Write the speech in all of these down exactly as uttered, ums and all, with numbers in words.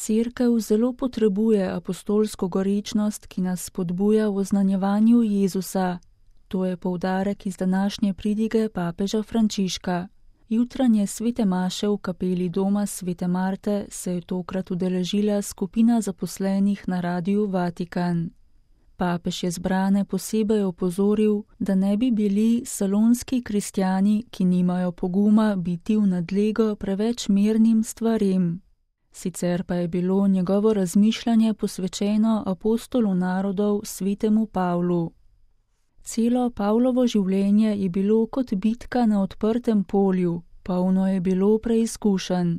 Cerkev zelo potrebuje apostolsko gorečnost, ki nas spodbuja v oznanjevanju Jezusa. To je poudarek iz današnje pridige papeža Frančiška. Jutranje svete maše v kapeli doma svete Marte se je tokrat udeležila skupina zaposlenih na Radiu Vatikan. Papež je zbrane posebej opozoril, da ne bi bili salonski kristjani, ki nimajo poguma biti v nadlego preveč mirnim stvarem. Sicer pa je bilo njegovo razmišljanje posvečeno apostolu narodov svetemu Pavlu. Celo Pavlovo življenje je bilo kot bitka na odprtem polju, polno je bilo preizkušenj.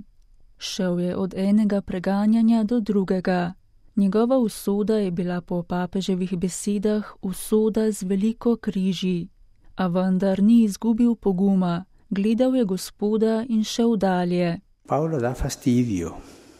Šel je od enega preganjanja do drugega. Njegova usoda je bila po papeževih besedah usoda z veliko križi, a vendar ni izgubil poguma, gledal je Gospoda in šel dalje. Paolo dà fastidio.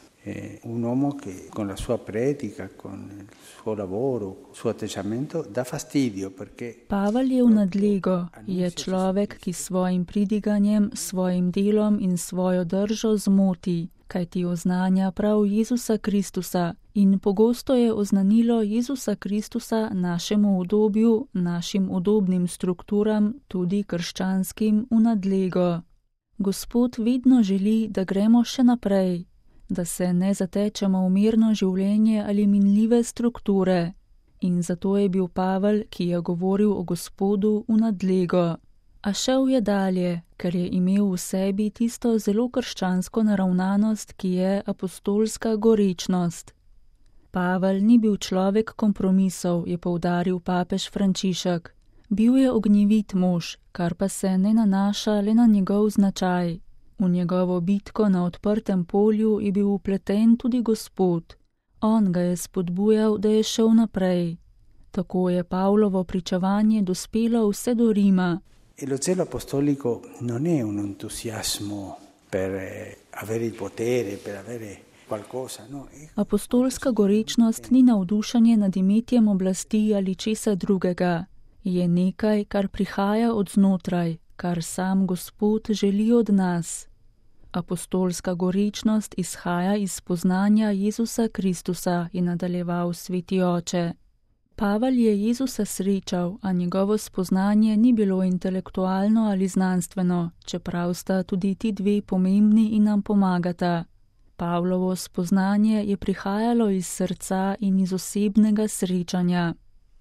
È un uomo che con la sua predica, con il suo lavoro, il suo atteggiamento dà fastidio perché Pavel je v nadlego, je človek, ki s svojim pridiganjem, svojim delom in svojo držo zmoti, kajti oznanja prav Jezusa Kristusa in pogosto je oznanilo Jezusa Kristusa našemu udobju, našim udobnim strukturam, tudi krščanskim, v nadlego. Gospod vedno želi, da gremo še naprej, da se ne zatečemo v mirno življenje ali minljive strukture. In zato je bil Pavel, ki je govoril o Gospodu, v nadlego. A šel je dalje, ker je imel v sebi tisto zelo krščansko naravnanost, ki je apostolska gorečnost. Pavel ni bil človek kompromisov, je poudaril papež Frančišek. Bil je ognjevit mož, kar pa se ne nanaša le na njegov značaj. V njegovo bitko na odprtem polju je bil vpleten tudi Gospod. On ga je spodbujal, da je šel naprej. Tako je Pavlovo pričevanje dospelo vse do Rima. E lo zelo apostolico non è un entusiasmo per avere il potere, per avere qualcosa, no? Apostolska gorečnost ni navdušenje nad imetjem oblasti ali česa drugega. Je nekaj, kar prihaja od znotraj, kar sam Gospod želi od nas. Apostolska gorečnost izhaja iz spoznanja Jezusa Kristusa, je nadaljeval sveti oče. Pavel je Jezusa srečal, a njegovo spoznanje ni bilo intelektualno ali znanstveno, čeprav sta tudi ti dve pomembni in nam pomagata. Pavlovo spoznanje je prihajalo iz srca in iz osebnega srečanja.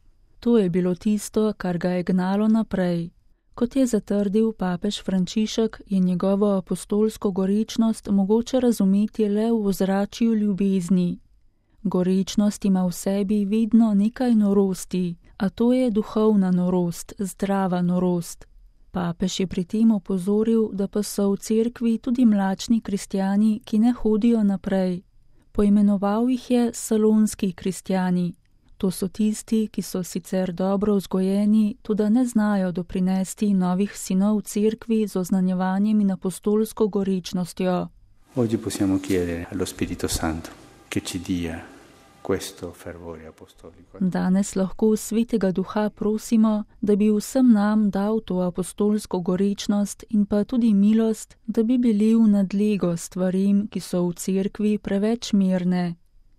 To je bilo tisto, kar ga je gnalo naprej. Kot je zatrdil papež Frančišek, je njegovo apostolsko gorečnost mogoče razumeti le v ozračju ljubezni. Gorečnost ima v sebi vedno nekaj norosti, a to je duhovna norost, zdrava norost. Papež je pri tem opozoril, da pa so v cerkvi tudi mlačni kristjani, ki ne hodijo naprej. Poimenoval jih je salonski kristjani. To so tisti, ki so sicer dobro vzgojeni, tudi ne znajo doprinesti novih sinov v cerkvi z oznanjevanjem in apostolsko gorečnostjo. Oggi possiamo chiedere allo Spirito Santo che ci dia questo fervore apostolico. Danes lahko svetega duha prosimo, da bi vsem nam dal to apostolsko gorečnost in pa tudi milost, da bi bili v nadlego stvarim, ki so v cerkvi preveč mirne.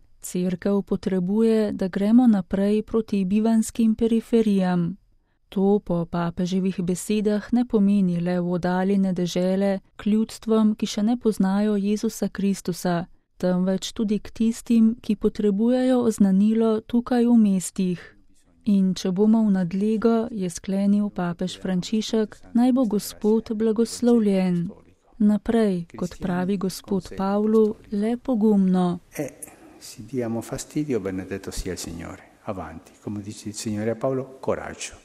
Cerkev potrebuje, da gremo naprej proti bivanskim periferijam. To po papeževih besedah ne pomeni le v oddaljene dežele k ljudstvom, ki še ne poznajo Jezusa Kristusa, temveč tudi k tistim, ki potrebujejo oznanilo tukaj v mestih. In če bomo v nadlego, je sklenil papež Frančišek, naj bo Gospod blagoslovljen. Naprej, kot pravi Gospod Pavlu, le pogumno. Si diamo fastidio, benedetto sia il Signore. Avanti, come dice il Signore a Paolo, coraggio.